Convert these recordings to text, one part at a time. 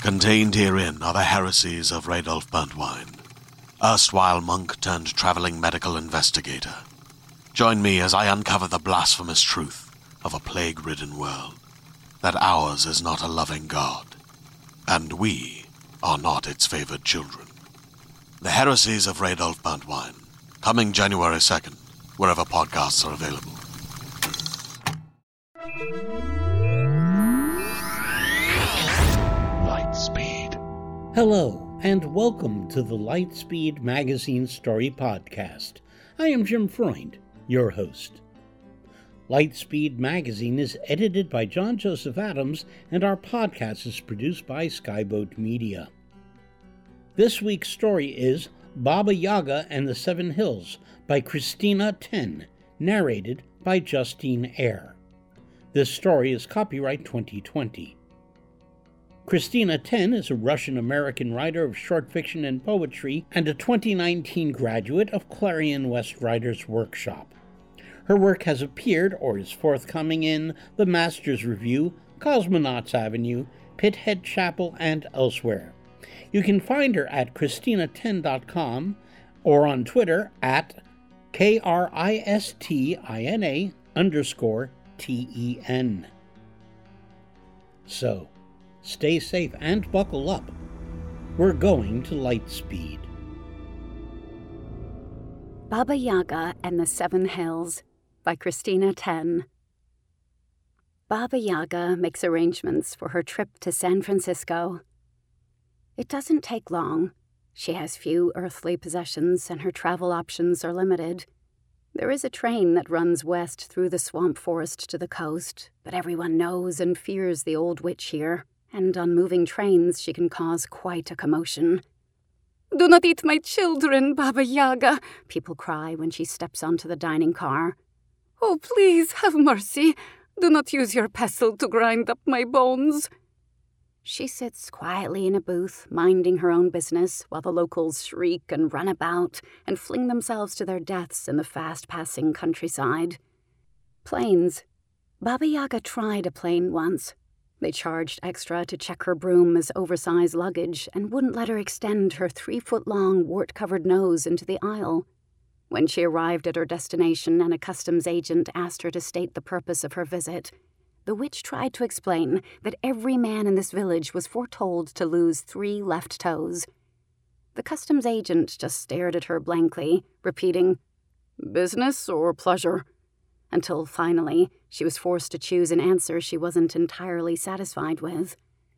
Contained herein are the heresies of Radolf Burntwine, erstwhile monk turned traveling medical investigator. Join me as I uncover the blasphemous truth of a plague-ridden world, that ours is not a loving God, and we are not its favored children. The heresies of Radolf Burntwine, coming January 2nd, wherever podcasts are available. Lightspeed. Hello, and welcome to the Lightspeed Magazine Story Podcast. I am Jim Freund, your host. Lightspeed Magazine is edited by John Joseph Adams, and our podcast is produced by Skyboat Media. This week's story is Baba Yaga and the Seven Hills by Christina Ten, narrated by Justine Eyre. This story is copyright 2020. Christina Ten is a Russian-American writer of short fiction and poetry and a 2019 graduate of Clarion West Writers Workshop. Her work has appeared or is forthcoming in The Masters Review, Cosmonauts Avenue, Pithead Chapel, and elsewhere. You can find her at christina10.com or on Twitter at KRISTINA_TEN. So, stay safe and buckle up. We're going to Lightspeed. Baba Yaga and the Seven Hills by Christina Ten. Baba Yaga makes arrangements for her trip to San Francisco. It doesn't take long. She has few earthly possessions and her travel options are limited. There is a train that runs west through the swamp forest to the coast, but everyone knows and fears the old witch here, and on moving trains she can cause quite a commotion. "Do not eat my children, Baba Yaga," people cry when she steps onto the dining car. "Oh, please, have mercy. Do not use your pestle to grind up my bones." She sits quietly in a booth, minding her own business, while the locals shriek and run about and fling themselves to their deaths in the fast-passing countryside. Planes. Baba Yaga tried a plane once. They charged extra to check her broom as oversized luggage and wouldn't let her extend her 3-foot-long, wart-covered nose into the aisle. When she arrived at her destination and a customs agent asked her to state the purpose of her visit, the witch tried to explain that every man in this village was foretold to lose 3 left toes. The customs agent just stared at her blankly, repeating, "Business or pleasure?" until finally she was forced to choose an answer she wasn't entirely satisfied with.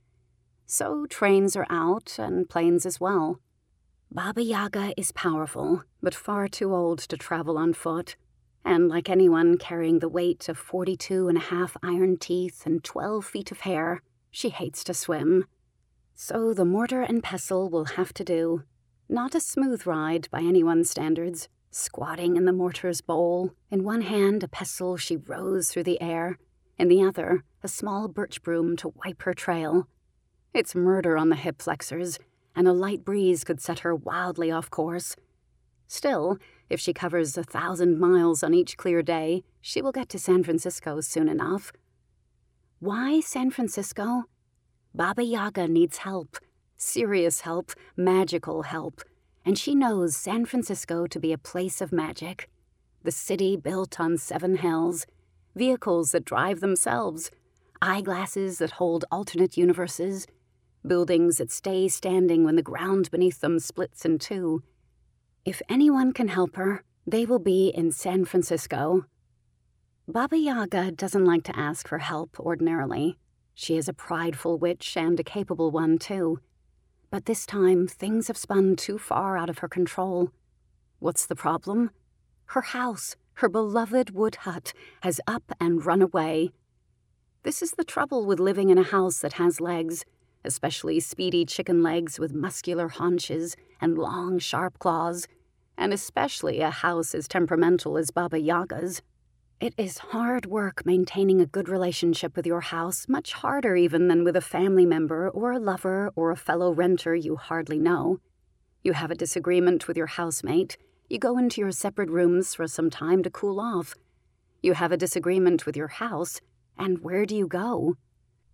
So trains are out and planes as well. Baba Yaga is powerful, but far too old to travel on foot. And like anyone carrying the weight of 42.5 iron teeth and 12 feet of hair, she hates to swim. So the mortar and pestle will have to do. Not a smooth ride by anyone's standards. Squatting in the mortar's bowl, in one hand a pestle she rows through the air, in the other a small birch broom to wipe her trail. It's murder on the hip flexors, and a light breeze could set her wildly off course. Still, if she covers 1,000 miles on each clear day, she will get to San Francisco soon enough. Why San Francisco? Baba Yaga needs help. Serious help, magical help. And she knows San Francisco to be a place of magic. The city built on 7 hills, vehicles that drive themselves, eyeglasses that hold alternate universes, buildings that stay standing when the ground beneath them splits in two. If anyone can help her, they will be in San Francisco. Baba Yaga doesn't like to ask for help ordinarily. She is a prideful witch and a capable one, too. But this time, things have spun too far out of her control. What's the problem? Her house, her beloved wood hut, has up and run away. This is the trouble with living in a house that has legs, especially speedy chicken legs with muscular haunches and long, sharp claws, and especially a house as temperamental as Baba Yaga's. It is hard work maintaining a good relationship with your house, much harder even than with a family member or a lover or a fellow renter you hardly know. You have a disagreement with your housemate, you go into your separate rooms for some time to cool off. You have a disagreement with your house, and where do you go?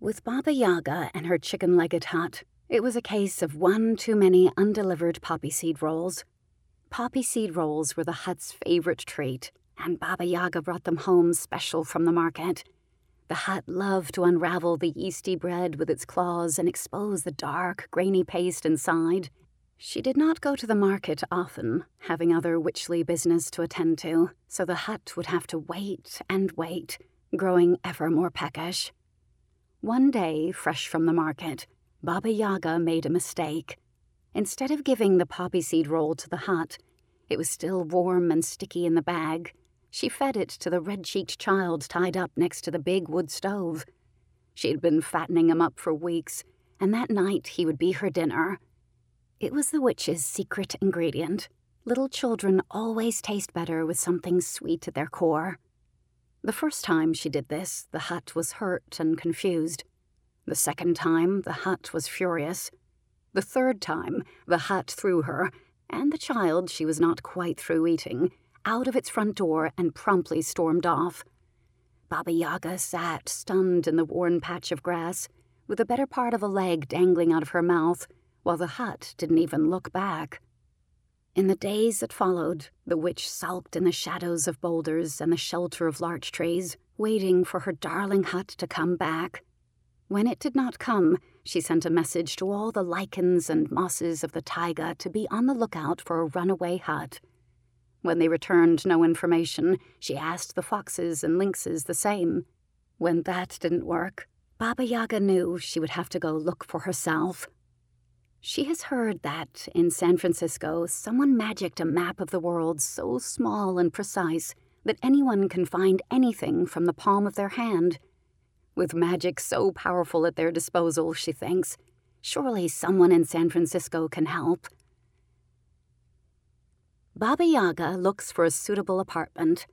With Baba Yaga and her chicken-legged hut, it was a case of one too many undelivered poppy seed rolls. Poppy seed rolls were the hut's favorite treat, and Baba Yaga brought them home special from the market. The hut loved to unravel the yeasty bread with its claws and expose the dark, grainy paste inside. She did not go to the market often, having other witchly business to attend to, so the hut would have to wait and wait, growing ever more peckish. One day, fresh from the market, Baba Yaga made a mistake. Instead of giving the poppy seed roll to the hut, it was still warm and sticky in the bag. She fed it to the red-cheeked child tied up next to the big wood stove. She had been fattening him up for weeks, and that night he would be her dinner. It was the witch's secret ingredient. Little children always taste better with something sweet at their core. The first time she did this, the hut was hurt and confused. The second time, the hut was furious. The third time, the hut threw her, and the child she was not quite through eating, out of its front door and promptly stormed off. Baba Yaga sat stunned in the worn patch of grass, with the better part of a leg dangling out of her mouth, while the hut didn't even look back. In the days that followed, the witch sulked in the shadows of boulders and the shelter of larch trees, waiting for her darling hut to come back. When it did not come, she sent a message to all the lichens and mosses of the taiga to be on the lookout for a runaway hut. When they returned no information, she asked the foxes and lynxes the same. When that didn't work, Baba Yaga knew she would have to go look for herself. She has heard that, in San Francisco, someone magicked a map of the world so small and precise that anyone can find anything from the palm of their hand. With magic so powerful at their disposal, she thinks, surely someone in San Francisco can help. Baba Yaga looks for a suitable apartment.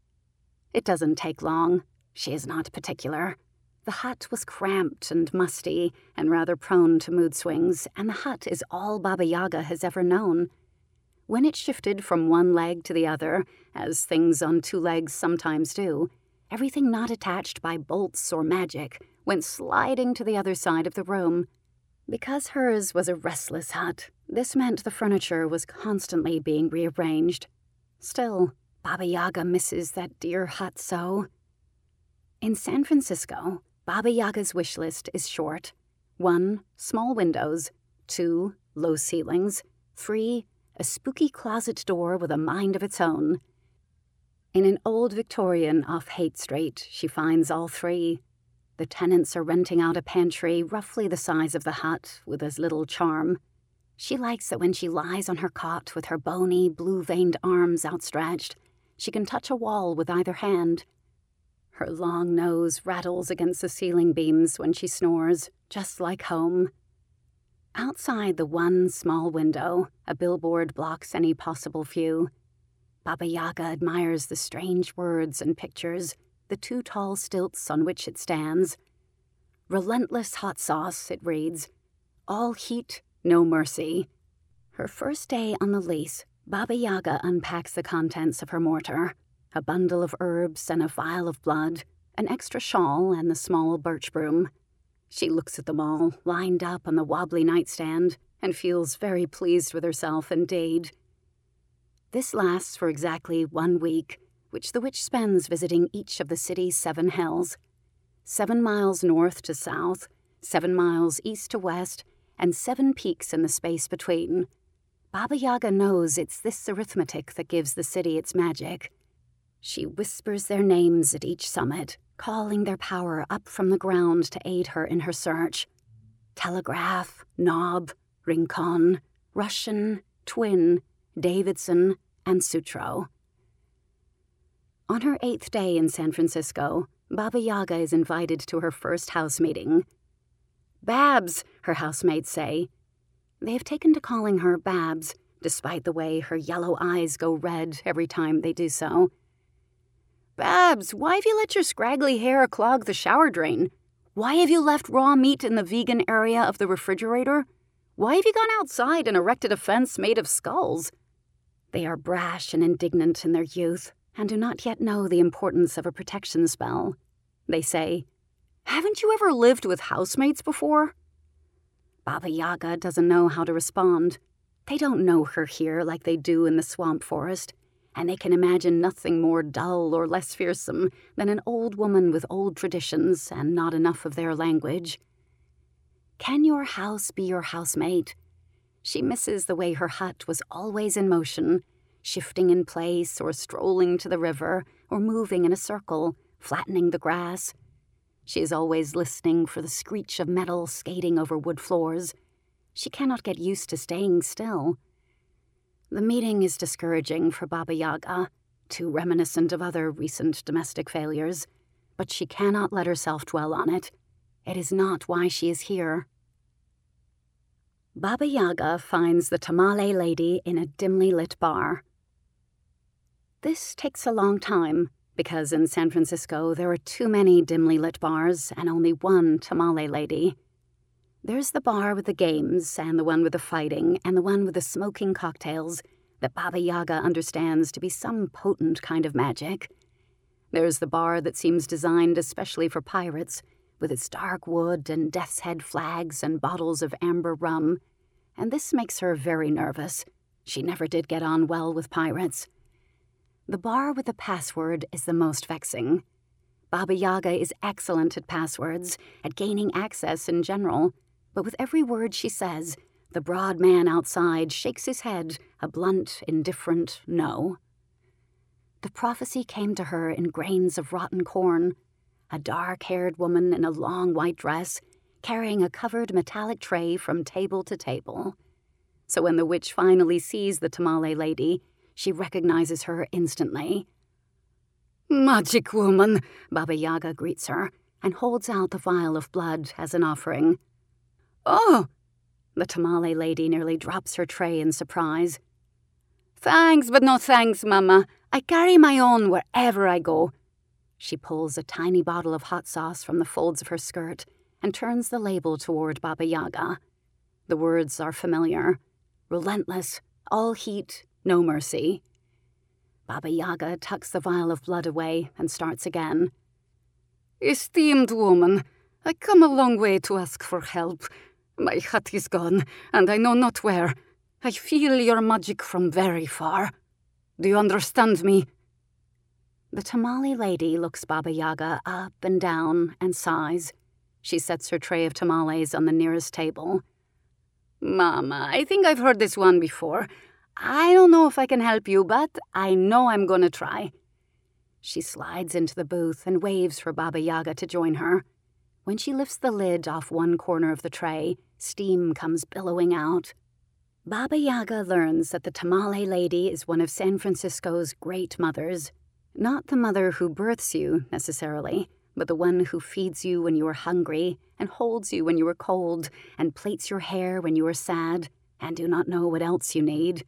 It doesn't take long. She is not particular. The hut was cramped and musty and rather prone to mood swings, and the hut is all Baba Yaga has ever known. When it shifted from one leg to the other, as things on two legs sometimes do, everything not attached by bolts or magic went sliding to the other side of the room. Because hers was a restless hut, this meant the furniture was constantly being rearranged. Still, Baba Yaga misses that dear hut so. In San Francisco, Baba Yaga's wish list is short. 1, small windows. 2, low ceilings. 3, a spooky closet door with a mind of its own. In an old Victorian off Haight Street, she finds all 3. The tenants are renting out a pantry roughly the size of the hut, with as little charm. She likes that when she lies on her cot with her bony, blue-veined arms outstretched, she can touch a wall with either hand. Her long nose rattles against the ceiling beams when she snores, just like home. Outside the one small window, a billboard blocks any possible view. Baba Yaga admires the strange words and pictures, the 2 tall stilts on which it stands. Relentless hot sauce, it reads. All heat, no mercy. Her first day on the lease, Baba Yaga unpacks the contents of her mortar. A bundle of herbs and a vial of blood, an extra shawl and the small birch broom. She looks at them all, lined up on the wobbly nightstand, and feels very pleased with herself indeed. This lasts for exactly 1 week, which the witch spends visiting each of the city's 7 hells. 7 miles north to south, 7 miles east to west, and 7 peaks in the space between. Baba Yaga knows it's this arithmetic that gives the city its magic. She whispers their names at each summit, calling their power up from the ground to aid her in her search. Telegraph, Knob, Rincon, Russian, Twin, Davidson, and Sutro. On her 8th day in San Francisco, Baba Yaga is invited to her first house meeting. Babs, her housemates say. They have taken to calling her Babs, despite the way her yellow eyes go red every time they do so. Babs, why have you let your scraggly hair clog the shower drain? Why have you left raw meat in the vegan area of the refrigerator? Why have you gone outside and erected a fence made of skulls? They are brash and indignant in their youth, and do not yet know the importance of a protection spell. They say, Haven't you ever lived with housemates before?" Baba Yaga doesn't know how to respond. They don't know her here like they do in the swamp forest, and they can imagine nothing more dull or less fearsome than an old woman with old traditions and not enough of their language. Can your house be your housemate? She misses the way her hut was always in motion, shifting in place or strolling to the river or moving in a circle, flattening the grass. She is always listening for the screech of metal skating over wood floors. She cannot get used to staying still. The meeting is discouraging for Baba Yaga, too reminiscent of other recent domestic failures, but she cannot let herself dwell on it. It is not why she is here. Baba Yaga finds the tamale lady in a dimly lit bar. This takes a long time, because in San Francisco there are too many dimly lit bars and only one tamale lady. There's the bar with the games, and the one with the fighting, and the one with the smoking cocktails that Baba Yaga understands to be some potent kind of magic. There's the bar that seems designed especially for pirates, with its dark wood and death's head flags and bottles of amber rum, and this makes her very nervous. She never did get on well with pirates. The bar with the password is the most vexing. Baba Yaga is excellent at passwords, at gaining access in general, but with every word she says, the broad man outside shakes his head, a blunt, indifferent no. The prophecy came to her in grains of rotten corn, a dark-haired woman in a long white dress, carrying a covered metallic tray from table to table. So when the witch finally sees the tamale lady, she recognizes her instantly. "Magic woman," Baba Yaga greets her, and holds out the vial of blood as an offering. "Oh!" The tamale lady nearly drops her tray in surprise. "Thanks, but no thanks, Mama. I carry my own wherever I go." She pulls a tiny bottle of hot sauce from the folds of her skirt and turns the label toward Baba Yaga. The words are familiar. Relentless, all heat, no mercy. Baba Yaga tucks the vial of blood away and starts again. "Esteemed woman, I come a long way to ask for help. My hut is gone, and I know not where. I feel your magic from very far. Do you understand me?" The tamale lady looks Baba Yaga up and down and sighs. She sets her tray of tamales on the nearest table. "Mama, I think I've heard this one before. I don't know if I can help you, but I know I'm gonna try." She slides into the booth and waves for Baba Yaga to join her. When she lifts the lid off one corner of the tray, steam comes billowing out. Baba Yaga learns that the tamale lady is one of San Francisco's great mothers. Not the mother who births you, necessarily, but the one who feeds you when you are hungry and holds you when you are cold and plaits your hair when you are sad and do not know what else you need.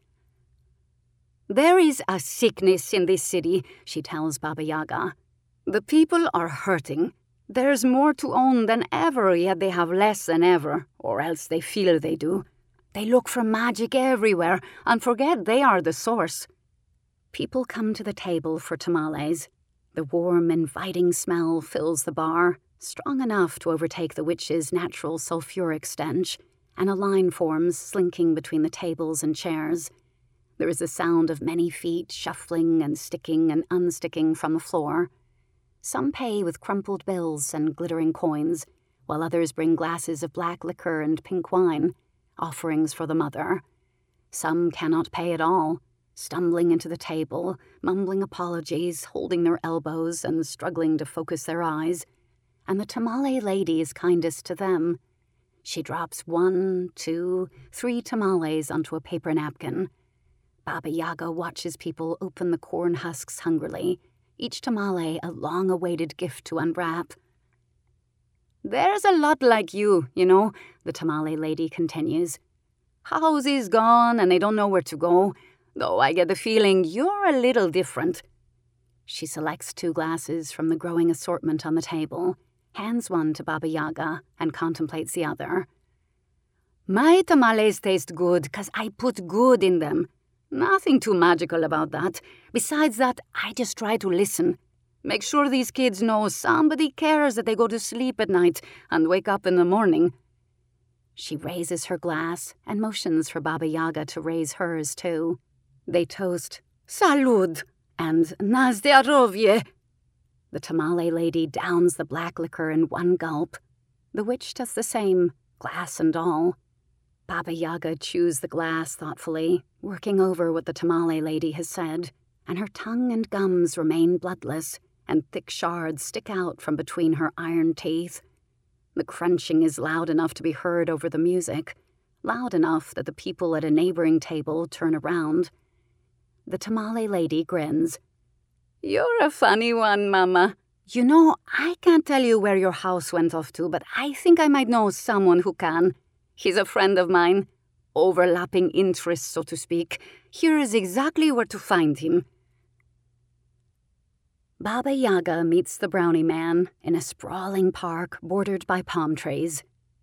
"There is a sickness in this city," she tells Baba Yaga. "The people are hurting. There's more to own than ever, yet they have less than ever, or else they feel they do. They look for magic everywhere and forget they are the source." People come to the table for tamales. The warm, inviting smell fills the bar, strong enough to overtake the witch's natural sulfuric stench, and a line forms slinking between the tables and chairs. There is the sound of many feet shuffling and sticking and unsticking from the floor. Some pay with crumpled bills and glittering coins, while others bring glasses of black liquor and pink wine, offerings for the mother. Some cannot pay at all, stumbling into the table, mumbling apologies, holding their elbows and struggling to focus their eyes. And the tamale lady is kindest to them. She drops 1, 2, 3 tamales onto a paper napkin. Baba Yaga watches people open the corn husks hungrily, each tamale a long-awaited gift to unwrap. "There's a lot like you, the tamale lady continues. "House is gone and they don't know where to go, though I get the feeling you're a little different." She selects 2 glasses from the growing assortment on the table, hands one to Baba Yaga, and contemplates the other. "My tamales taste good 'cause I put good in them. Nothing too magical about that. Besides that, I just try to listen. Make sure these kids know somebody cares that they go to sleep at night and wake up in the morning." She raises her glass and motions for Baba Yaga to raise hers too. They toast, "Salud," and "Na zdrowie." The tamale lady downs the black liquor in one gulp. The witch does the same, glass and all. Baba Yaga chews the glass thoughtfully, working over what the tamale lady has said, and her tongue and gums remain bloodless, and thick shards stick out from between her iron teeth. The crunching is loud enough to be heard over the music, loud enough that the people at a neighboring table turn around. The tamale lady grins. "You're a funny one, Mama. You know, I can't tell you where your house went off to, but I think I might know someone who can. He's a friend of mine. Overlapping interests, so to speak. Here is exactly where to find him." Baba Yaga meets the brownie man in a sprawling park bordered by palm trees.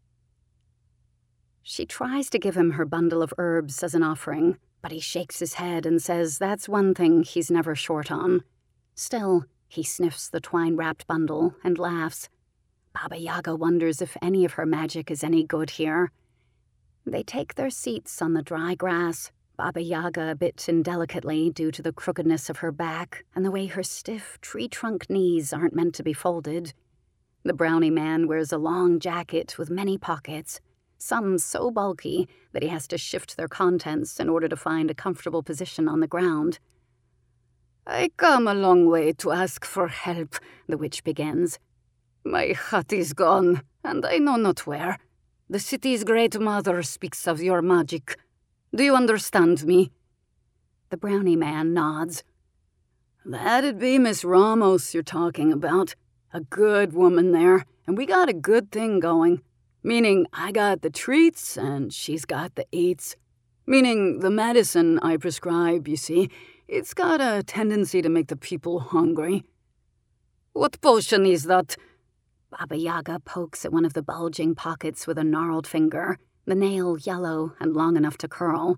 She tries to give him her bundle of herbs as an offering, but he shakes his head and says that's one thing he's never short on. Still, he sniffs the twine-wrapped bundle and laughs. Baba Yaga wonders if any of her magic is any good here. They take their seats on the dry grass, Baba Yaga a bit indelicately due to the crookedness of her back and the way her stiff tree-trunk knees aren't meant to be folded. The brownie man wears a long jacket with many pockets, some so bulky that he has to shift their contents in order to find a comfortable position on the ground. "I come a long way to ask for help," the witch begins. "My hut is gone, and I know not where. The city's great mother speaks of your magic. Do you understand me?" The brownie man nods. "That'd be Miss Ramos you're talking about. A good woman there, and we got a good thing going. Meaning I got the treats and she's got the eats. Meaning the medicine I prescribe, you see, it's got a tendency to make the people hungry." "What potion is that?" Baba Yaga pokes at one of the bulging pockets with a gnarled finger, the nail yellow and long enough to curl.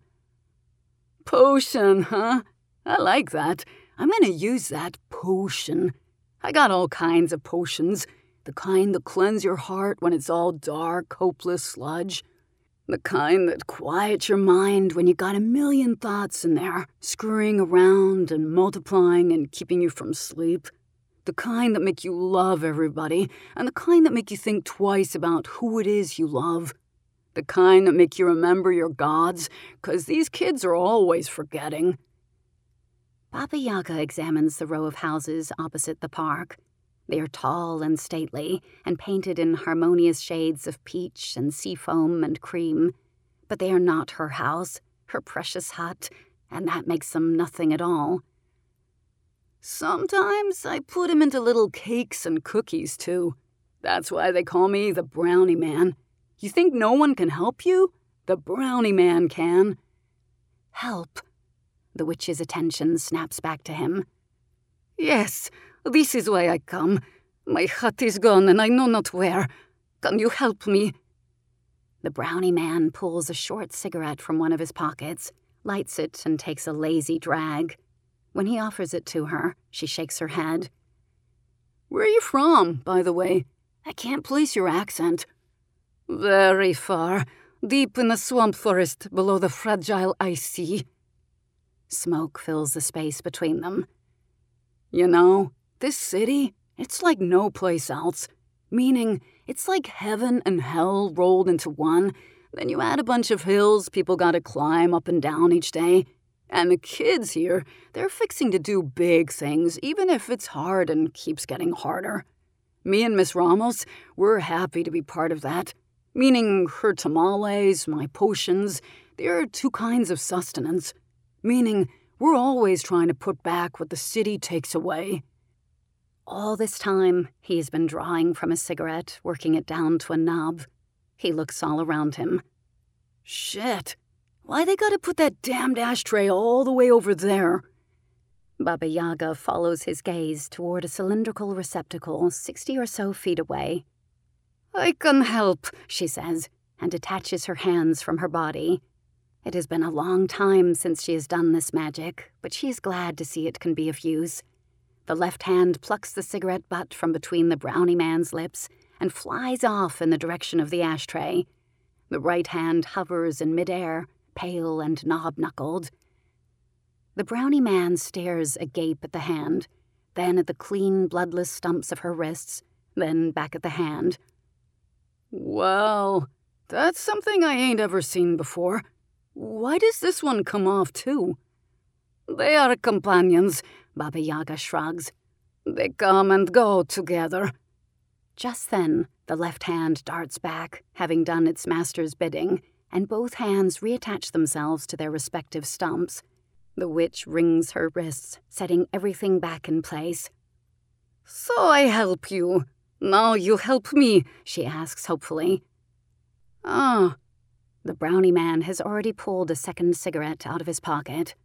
"Potion, huh? I like that. I'm gonna use that potion. I got all kinds of potions. The kind that cleanse your heart when it's all dark, hopeless sludge. The kind that quiet your mind when you got a million thoughts in there, scurrying around and multiplying and keeping you from sleep. The kind that make you love everybody, and the kind that make you think twice about who it is you love. The kind that make you remember your gods, 'cause these kids are always forgetting." Baba Yaga examines the row of houses opposite the park. They are tall and stately, and painted in harmonious shades of peach and seafoam and cream. But they are not her house, her precious hut, and that makes them nothing at all. "Sometimes I put him into little cakes and cookies, too. That's why they call me the Brownie Man. You think no one can help you? The Brownie Man can." "Help?" The witch's attention snaps back to him. "Yes, this is why I come. My hut is gone and I know not where. Can you help me?" The Brownie Man pulls a short cigarette from one of his pockets, lights it, and takes a lazy drag. When he offers it to her, she shakes her head. "Where are you from, by the way? I can't place your accent." "Very far, deep in the swamp forest below the fragile ice sea." Smoke fills the space between them. "You know, this city, it's like no place else. Meaning, it's like heaven and hell rolled into one. Then you add a bunch of hills people gotta climb up and down each day. And the kids here, they're fixing to do big things, even if it's hard and keeps getting harder. Me and Miss Ramos, we're happy to be part of that. Meaning her tamales, my potions, they're two kinds of sustenance. Meaning we're always trying to put back what the city takes away." All this time, he's been drawing from a cigarette, working it down to a knob. He looks all around him. "Shit. Why they gotta put that damned ashtray all the way over there?" Baba Yaga follows his gaze toward a cylindrical receptacle 60 or so feet away. "I can help," she says, and detaches her hands from her body. It has been a long time since she has done this magic, but she is glad to see it can be of use. The left hand plucks the cigarette butt from between the brownie man's lips and flies off in the direction of the ashtray. The right hand hovers in midair, pale and knob-knuckled. The brownie man stares agape at the hand, then at the clean, bloodless stumps of her wrists, then back at the hand. "Well, that's something I ain't ever seen before. Why does this one come off, too?" "They are companions," Baba Yaga shrugs. "They come and go together." Just then, the left hand darts back, having done its master's bidding, and both hands reattach themselves to their respective stumps. The witch wrings her wrists, setting everything back in place. "So I help you. Now you help me," she asks hopefully. "Ah." The brownie man has already pulled a second cigarette out of his pocket.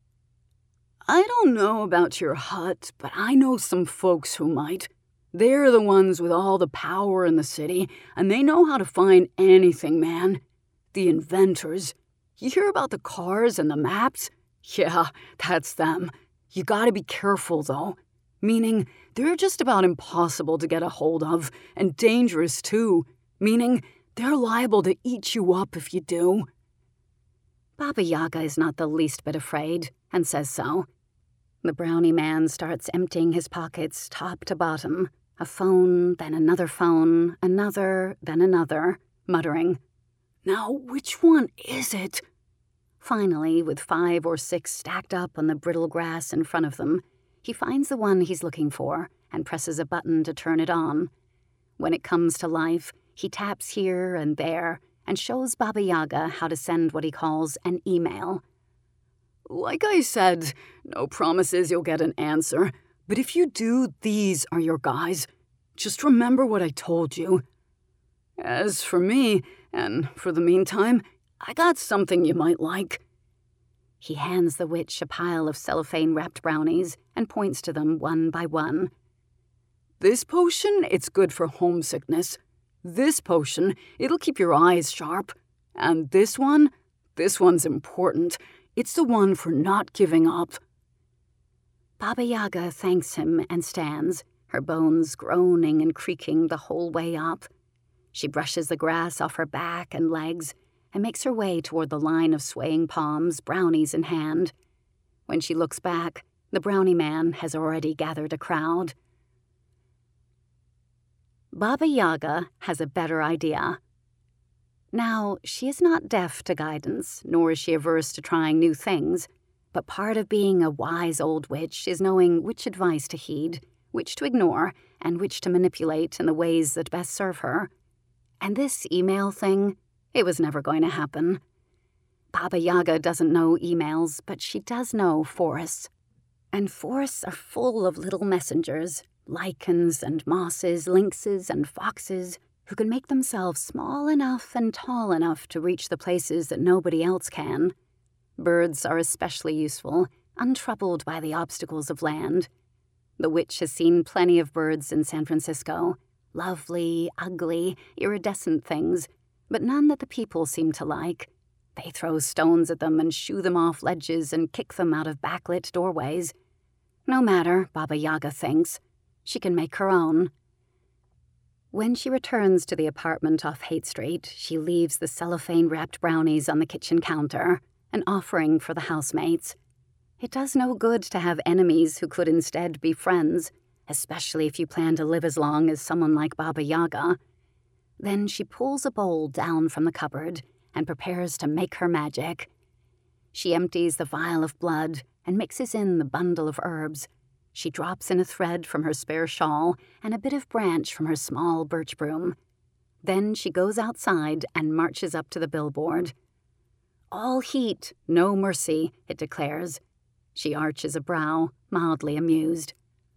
"I don't know about your hut, but I know some folks who might. They're the ones with all the power in the city, and they know how to find anything, man. The inventors. You hear about the cars and the maps? Yeah, that's them. You gotta be careful, though. Meaning, they're just about impossible to get a hold of, and dangerous, too. Meaning, they're liable to eat you up if you do." Baba Yaga is not the least bit afraid, and says so. The brownie man starts emptying his pockets top to bottom. A phone, then another phone, another, then another, muttering, "Now, which one is it?" Finally, with 5 or 6 stacked up on the brittle grass in front of them, he finds the one he's looking for and presses a button to turn it on. When it comes to life, he taps here and there and shows Baba Yaga how to send what he calls an email. "Like I said, no promises you'll get an answer, but if you do, these are your guys. Just remember what I told you. As for me, and for the meantime, I got something you might like." He hands the witch a pile of cellophane-wrapped brownies and points to them one by one. "This potion, it's good for homesickness. This potion, it'll keep your eyes sharp. And this one's important. It's the one for not giving up." Baba Yaga thanks him and stands, her bones groaning and creaking the whole way up. She brushes the grass off her back and legs and makes her way toward the line of swaying palms, brownies in hand. When she looks back, the brownie man has already gathered a crowd. Baba Yaga has a better idea. Now, she is not deaf to guidance, nor is she averse to trying new things, but part of being a wise old witch is knowing which advice to heed, which to ignore, and which to manipulate in the ways that best serve her. And this email thing, it was never going to happen. Baba Yaga doesn't know emails, but she does know forests. And forests are full of little messengers, lichens and mosses, lynxes and foxes, who can make themselves small enough and tall enough to reach the places that nobody else can. Birds are especially useful, untroubled by the obstacles of land. The witch has seen plenty of birds in San Francisco, lovely, ugly, iridescent things, but none that the people seem to like. They throw stones at them and shoo them off ledges and kick them out of backlit doorways. No matter, Baba Yaga thinks. She can make her own. When she returns to the apartment off Haight Street, she leaves the cellophane-wrapped brownies on the kitchen counter, an offering for the housemates. It does no good to have enemies who could instead be friends, especially if you plan to live as long as someone like Baba Yaga. Then she pulls a bowl down from the cupboard and prepares to make her magic. She empties the vial of blood and mixes in the bundle of herbs. She drops in a thread from her spare shawl and a bit of branch from her small birch broom. Then she goes outside and marches up to the billboard. "All heat, no mercy," it declares. She arches a brow, mildly amused.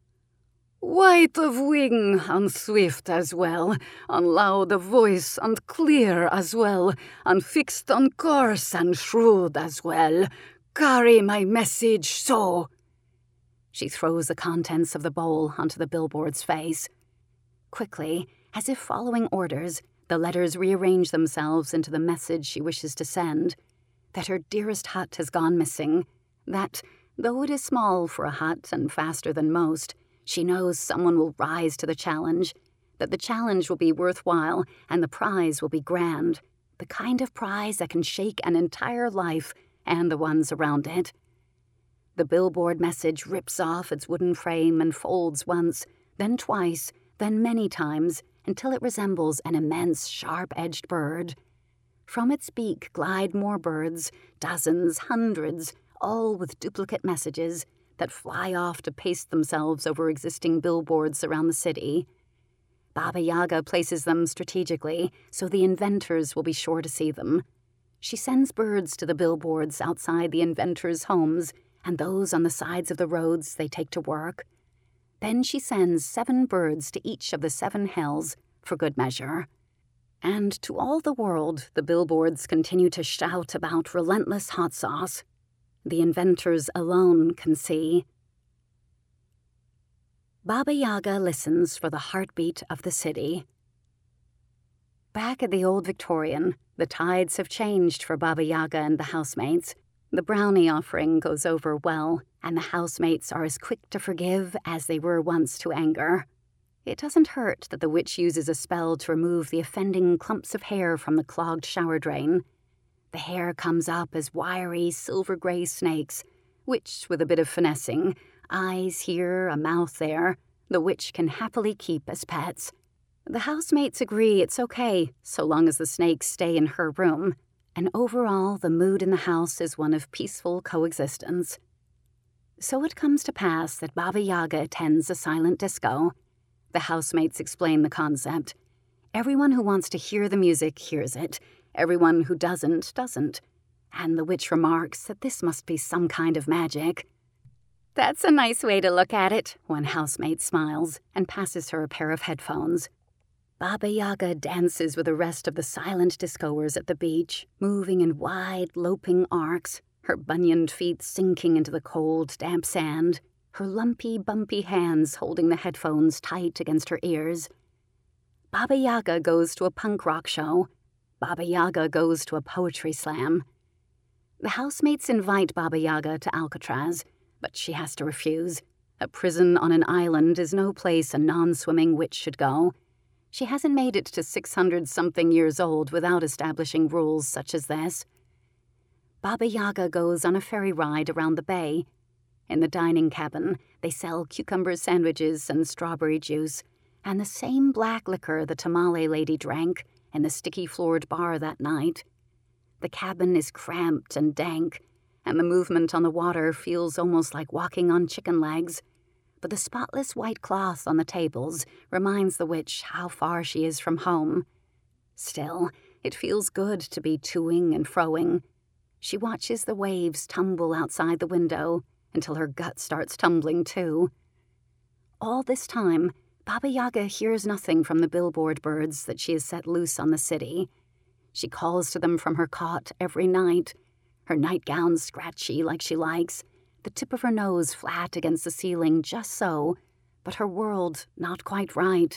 "White of wing, and swift as well, and loud of voice, and clear as well, and fixed on course, and shrewd as well. Carry my message so." She throws the contents of the bowl onto the billboard's face. Quickly, as if following orders, the letters rearrange themselves into the message she wishes to send. That her dearest hut has gone missing. That, though it is small for a hut and faster than most, She knows someone will rise to the challenge, that the challenge will be worthwhile and the prize will be grand, the kind of prize that can shake an entire life and the ones around it. The billboard message rips off its wooden frame and folds once, then twice, then many times, until it resembles an immense sharp-edged bird. From its beak glide more birds, dozens, hundreds, all with duplicate messages that fly off to paste themselves over existing billboards around the city. Baba Yaga places them strategically so the inventors will be sure to see them. She sends birds to the billboards outside the inventors' homes and those on the sides of the roads they take to work. Then she sends 7 birds to each of the 7 hells for good measure. And to all the world, the billboards continue to shout about relentless hot sauce. The inventors alone can see. Baba Yaga listens for the heartbeat of the city. Back at the old Victorian, the tides have changed for Baba Yaga and the housemates. The brownie offering goes over well, and the housemates are as quick to forgive as they were once to anger. It doesn't hurt that the witch uses a spell to remove the offending clumps of hair from the clogged shower drain. The hair comes up as wiry, silver-gray snakes, which, with a bit of finessing, eyes here, a mouth there, the witch can happily keep as pets. The housemates agree it's okay, so long as the snakes stay in her room, and overall the mood in the house is one of peaceful coexistence. So it comes to pass that Baba Yaga attends a silent disco. The housemates explain the concept. Everyone who wants to hear the music hears it. Everyone who doesn't, doesn't. And the witch remarks that this must be some kind of magic. "That's a nice way to look at it," one housemate smiles and passes her a pair of headphones. Baba Yaga dances with the rest of the silent discoers at the beach, moving in wide, loping arcs, her bunioned feet sinking into the cold, damp sand, her lumpy, bumpy hands holding the headphones tight against her ears. Baba Yaga goes to a punk rock show. Baba Yaga goes to a poetry slam. The housemates invite Baba Yaga to Alcatraz, but she has to refuse. A prison on an island is no place a non-swimming witch should go. She hasn't made it to 600-something years old without establishing rules such as this. Baba Yaga goes on a ferry ride around the bay. In the dining cabin, they sell cucumber sandwiches and strawberry juice, and the same black liquor the tamale lady drank in the sticky-floored bar that night. The cabin is cramped and dank, and the movement on the water feels almost like walking on chicken legs. But the spotless white cloth on the tables reminds the witch how far she is from home. Still, it feels good to be toing and froing. She watches the waves tumble outside the window until her gut starts tumbling too. All this time, Baba Yaga hears nothing from the billboard birds that she has set loose on the city. She calls to them from her cot every night, her nightgown scratchy like she likes, the tip of her nose flat against the ceiling just so, but her world not quite right.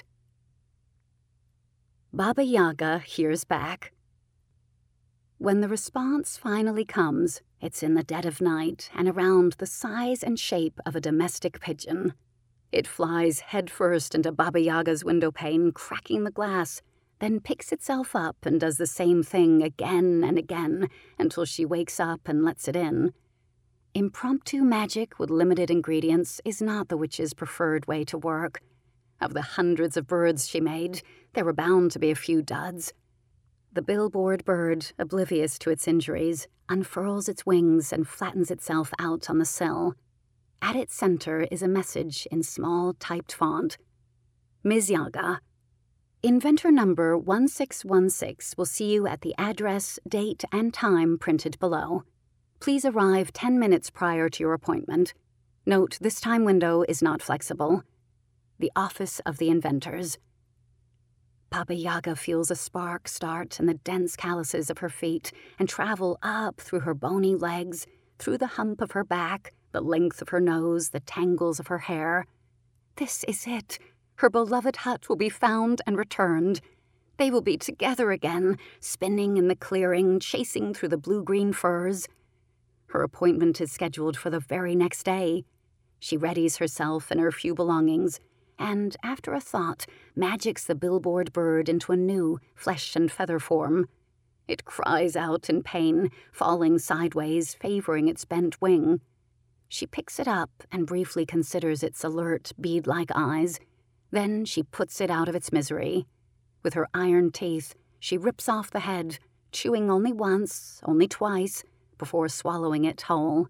Baba Yaga hears back. When the response finally comes, it's in the dead of night and around the size and shape of a domestic pigeon. It flies headfirst into Baba Yaga's window pane, cracking the glass, then picks itself up and does the same thing again and again until she wakes up and lets it in. Impromptu magic with limited ingredients is not the witch's preferred way to work. Of the hundreds of birds she made, there were bound to be a few duds. The billboard bird, oblivious to its injuries, unfurls its wings and flattens itself out on the sill. At its center is a message in small typed font. Ms. Yaga, inventor number 1616 will see you at the address, date, and time printed below. Please arrive 10 minutes prior to your appointment. Note, this time window is not flexible. The Office of the Inventors. Baba Yaga feels a spark start in the dense calluses of her feet and travel up through her bony legs, through the hump of her back, the length of her nose, the tangles of her hair. This is it. Her beloved hut will be found and returned. They will be together again, spinning in the clearing, chasing through the blue-green firs. Her appointment is scheduled for the very next day. She readies herself and her few belongings, and, after a thought, magics the billboard bird into a new flesh and feather form. It cries out in pain, falling sideways, favoring its bent wing. She picks it up and briefly considers its alert, bead-like eyes. Then she puts it out of its misery. With her iron teeth, she rips off the head, chewing only once, only twice, before swallowing it whole.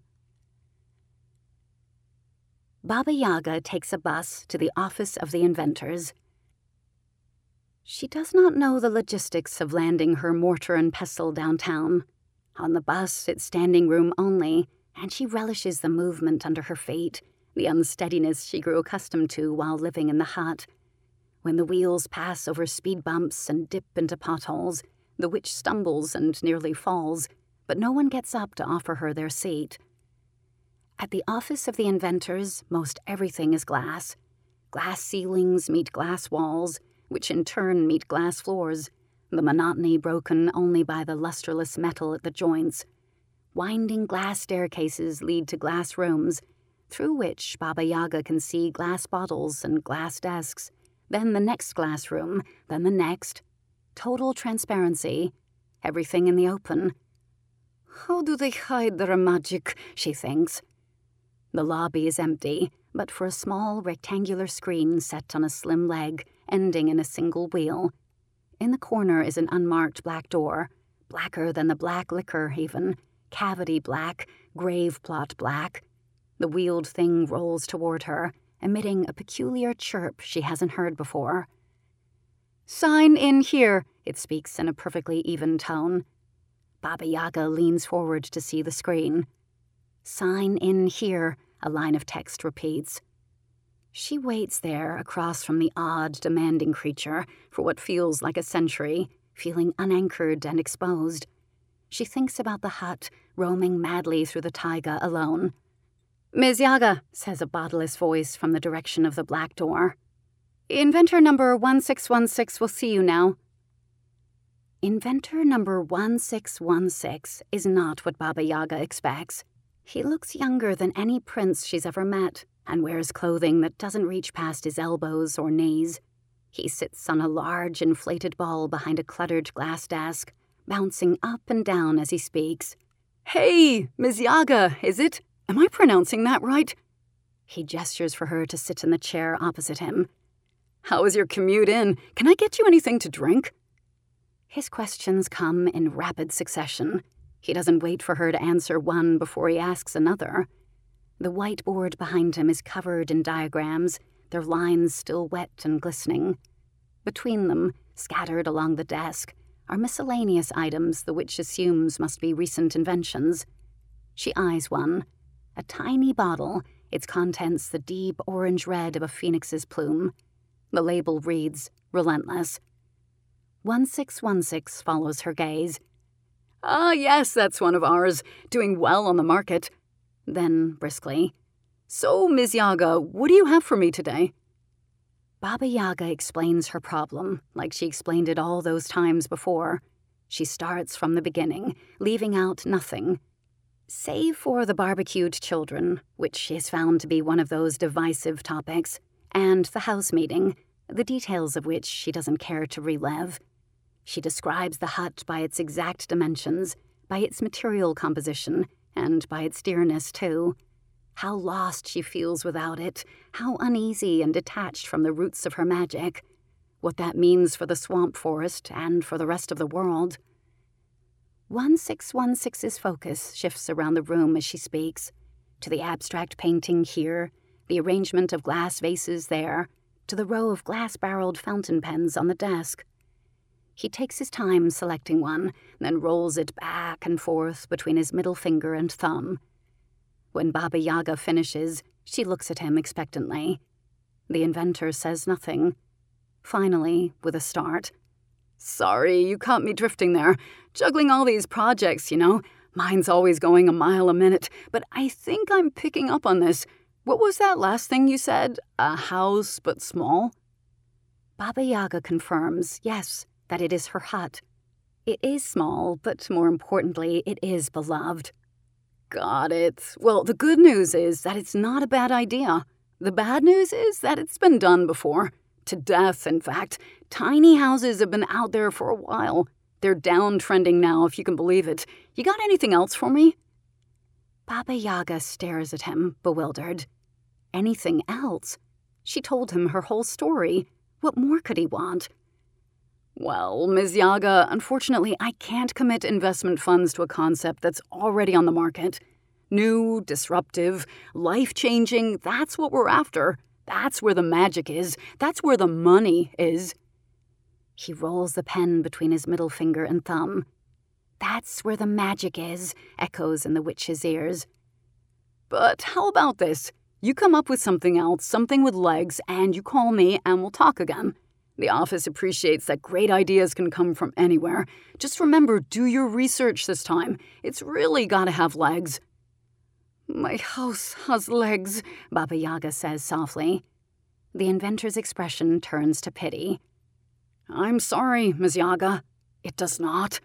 Baba Yaga takes a bus to the office of the inventors. She does not know the logistics of landing her mortar and pestle downtown. On the bus, it's standing room only, and she relishes the movement under her feet, the unsteadiness she grew accustomed to while living in the hut. When the wheels pass over speed bumps and dip into potholes, the witch stumbles and nearly falls, but no one gets up to offer her their seat. At the office of the inventors, most everything is glass. Glass ceilings meet glass walls, which in turn meet glass floors, the monotony broken only by the lusterless metal at the joints. Winding glass staircases lead to glass rooms, through which Baba Yaga can see glass bottles and glass desks, then the next glass room, then the next. Total transparency, everything in the open. How do they hide their magic, she thinks. The lobby is empty, but for a small rectangular screen set on a slim leg, ending in a single wheel. In the corner is an unmarked black door, blacker than the black liquor even, cavity black, grave plot black. The wheeled thing rolls toward her, emitting a peculiar chirp she hasn't heard before. "Sign in here," it speaks in a perfectly even tone. Baba Yaga leans forward to see the screen. "Sign in here," a line of text repeats. She waits there across from the odd, demanding creature for what feels like a century, feeling unanchored and exposed. She thinks about the hut, roaming madly through the taiga alone. "Ms. Yaga," says a bodiless voice from the direction of the black door. "Inventor number 1616 will see you now." Inventor number 1616 is not what Baba Yaga expects. He looks younger than any prince she's ever met, and wears clothing that doesn't reach past his elbows or knees. He sits on a large inflated ball behind a cluttered glass desk, bouncing up and down as he speaks. "Hey, Ms. Yaga, is it? Am I pronouncing that right?" He gestures for her to sit in the chair opposite him. "How is your commute in? Can I get you anything to drink?" His questions come in rapid succession. He doesn't wait for her to answer one before he asks another. The whiteboard behind him is covered in diagrams, their lines still wet and glistening. Between them, scattered along the desk, are miscellaneous items the witch assumes must be recent inventions. She eyes one, a tiny bottle, its contents the deep orange red of a phoenix's plume. The label reads, "Relentless." 1616 follows her gaze. "Ah, yes, that's one of ours, doing well on the market." Then, briskly, "So, Ms. Yaga, what do you have for me today?" Baba Yaga explains her problem, like she explained it all those times before. She starts from the beginning, leaving out nothing. Save for the barbecued children, which she has found to be one of those divisive topics, and the house meeting, the details of which she doesn't care to relive. She describes the hut by its exact dimensions, by its material composition, and by its dearness, too. How lost she feels without it, how uneasy and detached from the roots of her magic. What that means for the swamp forest and for the rest of the world. 1616's focus shifts around the room as she speaks, to the abstract painting here, the arrangement of glass vases there, to the row of glass-barreled fountain pens on the desk. He takes his time selecting one, then rolls it back and forth between his middle finger and thumb. When Baba Yaga finishes, she looks at him expectantly. The inventor says nothing. Finally, with a start, "Sorry, you caught me drifting there. Juggling all these projects, you know. Mine's always going a mile a minute, but I think I'm picking up on this. What was that last thing you said? A house, but small?" Baba Yaga confirms, yes, that it is her hut. It is small, but more importantly, it is beloved. Got it. Well, the good news is that it's not a bad idea. The bad news is that it's been done before. To death, in fact. Tiny houses have been out there for a while. They're downtrending now, if you can believe it. You got anything else for me? Baba Yaga stares at him, bewildered. Anything else? She told him her whole story. What more could he want? Well, Ms. Yaga, unfortunately, I can't commit investment funds to a concept that's already on the market. New, disruptive, life-changing, that's what we're after. That's where the magic is. That's where the money is. He rolls the pen between his middle finger and thumb. That's where the magic is, echoes in the witch's ears. But how about this? You come up with something else, something with legs, and you call me and we'll talk again. The office appreciates that great ideas can come from anywhere. Just remember, do your research this time. It's really gotta have legs. My house has legs, Baba Yaga says softly. The inventor's expression turns to pity. I'm sorry, Ms. Yaga. It does not.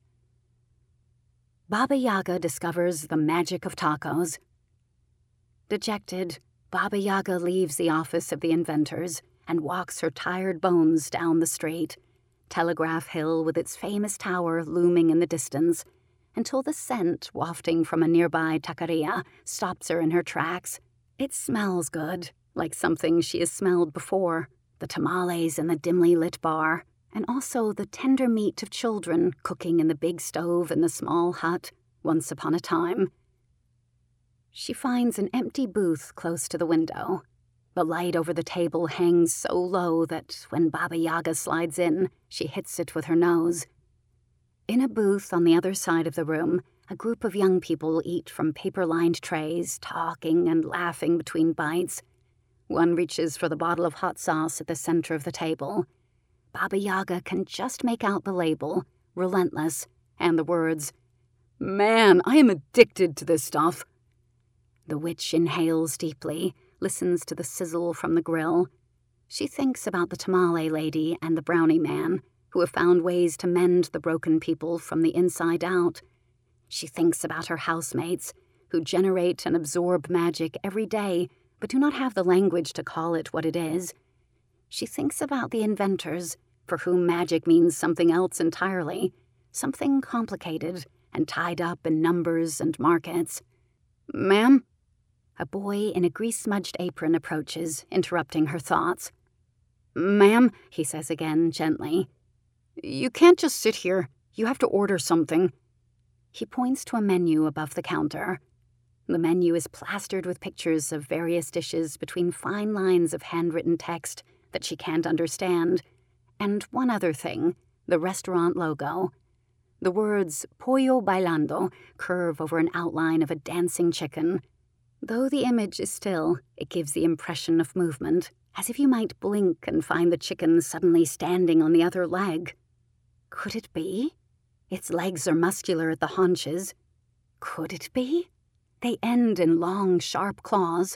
Baba Yaga discovers the magic of tacos. Dejected, Baba Yaga leaves the office of the inventors and walks her tired bones down the street, Telegraph Hill with its famous tower looming in the distance, until the scent wafting from a nearby taqueria stops her in her tracks. It smells good, like something she has smelled before, the tamales in the dimly lit bar, and also the tender meat of children cooking in the big stove in the small hut once upon a time. She finds an empty booth close to the window. The light over the table hangs so low that when Baba Yaga slides in, she hits it with her nose. In a booth on the other side of the room, a group of young people eat from paper-lined trays, talking and laughing between bites. One reaches for the bottle of hot sauce at the center of the table. Baba Yaga can just make out the label, Relentless, and the words, Man, I am addicted to this stuff. The witch inhales deeply, listens to the sizzle from the grill. She thinks about the tamale lady and the brownie man, who have found ways to mend the broken people from the inside out. She thinks about her housemates, who generate and absorb magic every day, but do not have the language to call it what it is. She thinks about the inventors, for whom magic means something else entirely, something complicated and tied up in numbers and markets. Ma'am? A boy in a grease-smudged apron approaches, interrupting her thoughts. Ma'am, he says again, gently. You can't just sit here. You have to order something. He points to a menu above the counter. The menu is plastered with pictures of various dishes between fine lines of handwritten text that she can't understand. And one other thing, the restaurant logo. The words Pollo Bailando curve over an outline of a dancing chicken. Though the image is still, it gives the impression of movement, as if you might blink and find the chicken suddenly standing on the other leg. Could it be? Its legs are muscular at the haunches. Could it be? They end in long, sharp claws.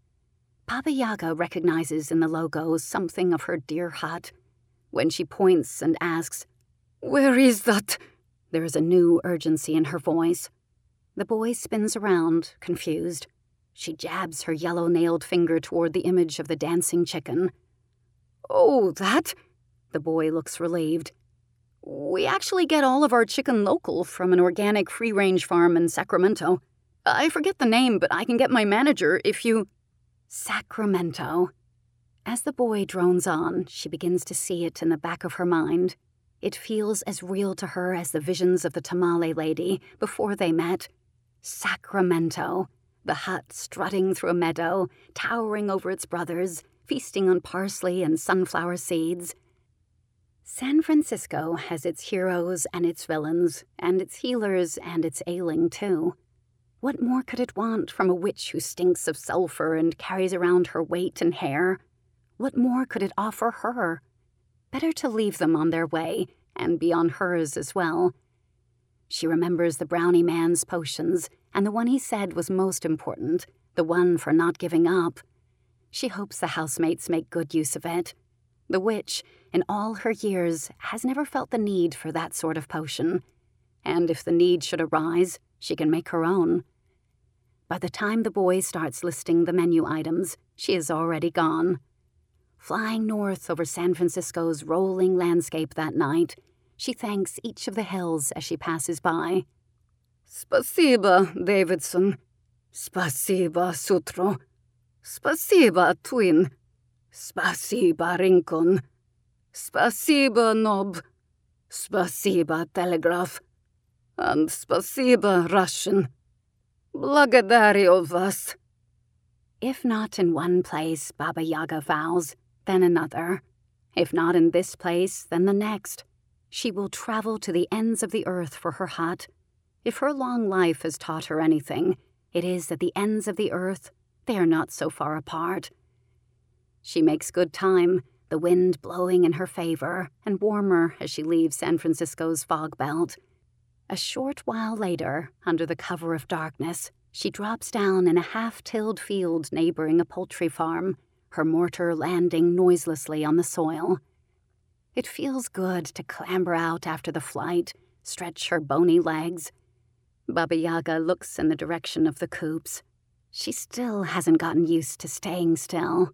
Baba Yaga recognizes in the logo something of her dear hut. When she points and asks, Where is that? There is a new urgency in her voice. The boy spins around, confused. She jabs her yellow-nailed finger toward the image of the dancing chicken. Oh, that? The boy looks relieved. We actually get all of our chicken local from an organic free-range farm in Sacramento. I forget the name, but I can get my manager if you... Sacramento. As the boy drones on, she begins to see it in the back of her mind. It feels as real to her as the visions of the tamale lady before they met. Sacramento. The hut strutting through a meadow, towering over its brothers, feasting on parsley and sunflower seeds. San Francisco has its heroes and its villains, and its healers and its ailing, too. What more could it want from a witch who stinks of sulfur and carries around her weight and hair? What more could it offer her? Better to leave them on their way, and be on hers as well. She remembers the brownie man's potions, and the one he said was most important, the one for not giving up. She hopes the housemates make good use of it. The witch, in all her years, has never felt the need for that sort of potion. And if the need should arise, she can make her own. By the time the boy starts listing the menu items, she is already gone. Flying north over San Francisco's rolling landscape that night, she thanks each of the hills as she passes by. Spasiba, Davidson. Spasiba, Sutro. Spasiba, Twin. Spasiba, Rincon. Spasiba, Nob. Spasiba, Telegraph. And Spasiba, Russian. Благодарю вас. If not in one place, Baba Yaga vows, then another. If not in this place, then the next. She will travel to the ends of the earth for her hut. If her long life has taught her anything, it is that the ends of the earth, they are not so far apart. She makes good time, the wind blowing in her favor and warmer as she leaves San Francisco's fog belt. A short while later, under the cover of darkness, she drops down in a half-tilled field neighboring a poultry farm, her mortar landing noiselessly on the soil. It feels good to clamber out after the flight, stretch her bony legs. Baba Yaga looks in the direction of the coops. She still hasn't gotten used to staying still.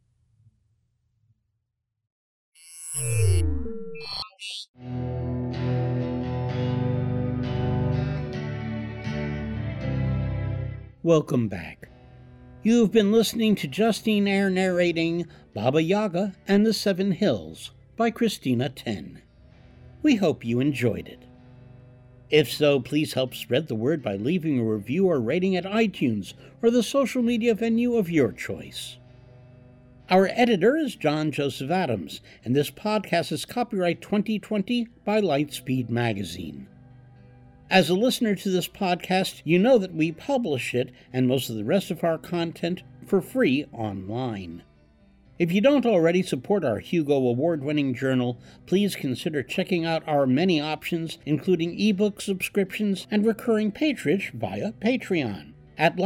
Welcome back. You have been listening to Justine Eyre narrating Baba Yaga and the Seven Hills by Christina Tenn. We hope you enjoyed it. If so, please help spread the word by leaving a review or rating at iTunes or the social media venue of your choice. Our editor is John Joseph Adams, and this podcast is copyright 2020 by Lightspeed Magazine. As a listener to this podcast, you know that we publish it and most of the rest of our content for free online. If you don't already support our Hugo Award-winning journal, please consider checking out our many options, including ebook subscriptions and recurring patronage via Patreon at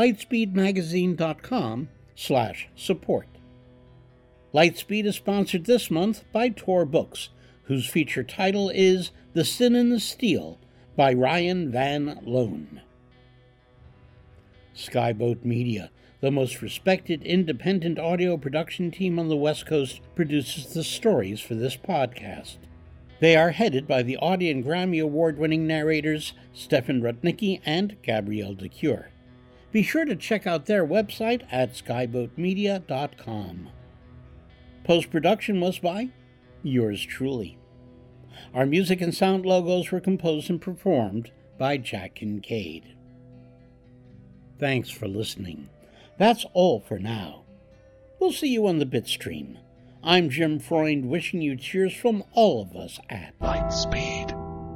lightspeedmagazine.com/support. Lightspeed is sponsored this month by Tor Books, whose feature title is The Sin and the Steel by Ryan Van Loan. Skyboat Media, the most respected independent audio production team on the West Coast, produces the stories for this podcast. They are headed by the Audie and Grammy Award-winning narrators Stefan Rudnicki and Gabrielle DeCure. Be sure to check out their website at skyboatmedia.com. Post-production was by yours truly. Our music and sound logos were composed and performed by Jack Kincaid. Thanks for listening. That's all for now. We'll see you on the Bitstream. I'm Jim Freund, wishing you cheers from all of us at Lightspeed.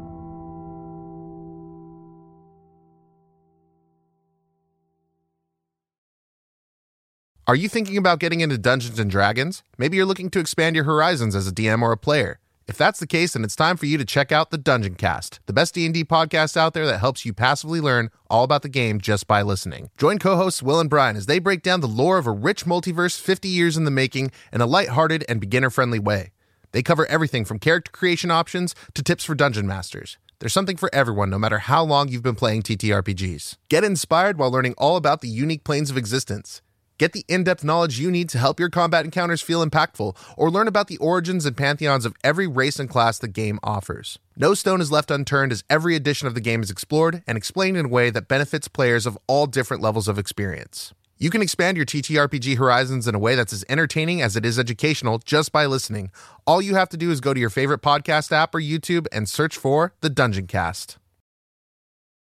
Are you thinking about getting into Dungeons & Dragons? Maybe you're looking to expand your horizons as a DM or a player. If that's the case, then it's time for you to check out the Dungeon Cast, the best D&D podcast out there that helps you passively learn all about the game just by listening. Join co-hosts Will and Brian as they break down the lore of a rich multiverse 50 years in the making in a lighthearted and beginner-friendly way. They cover everything from character creation options to tips for dungeon masters. There's something for everyone, no matter how long you've been playing TTRPGs. Get inspired while learning all about the unique planes of existence. Get the in-depth knowledge you need to help your combat encounters feel impactful, or learn about the origins and pantheons of every race and class the game offers. No stone is left unturned as every edition of the game is explored and explained in a way that benefits players of all different levels of experience. You can expand your TTRPG horizons in a way that's as entertaining as it is educational just by listening. All you have to do is go to your favorite podcast app or YouTube and search for The Dungeon Cast.